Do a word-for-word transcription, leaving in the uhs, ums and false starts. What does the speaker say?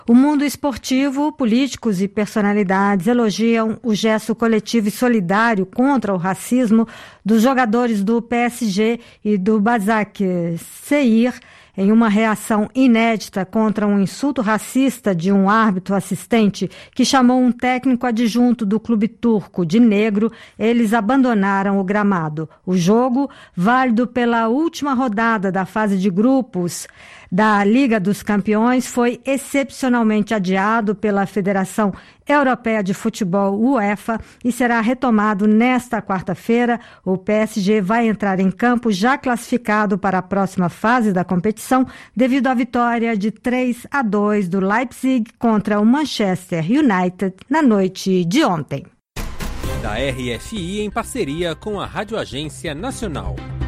O mundo esportivo, políticos e personalidades elogiam o gesto coletivo e solidário contra o racismo dos jogadores do P S G e do Başakşehir em uma reação inédita contra um insulto racista de um árbitro assistente que chamou um técnico adjunto do clube turco de negro. Eles abandonaram o gramado. O jogo, válido pela última rodada da fase de grupos da Liga dos Campeões, foi excepcionalmente adiado pela Federação Europeia de Futebol, UEFA, e será retomado nesta quarta-feira. O P S G vai entrar em campo já classificado para a próxima fase da competição devido à vitória de três a dois do Leipzig contra o Manchester United na noite de ontem. Da R F I em parceria com a Rádio Agência Nacional.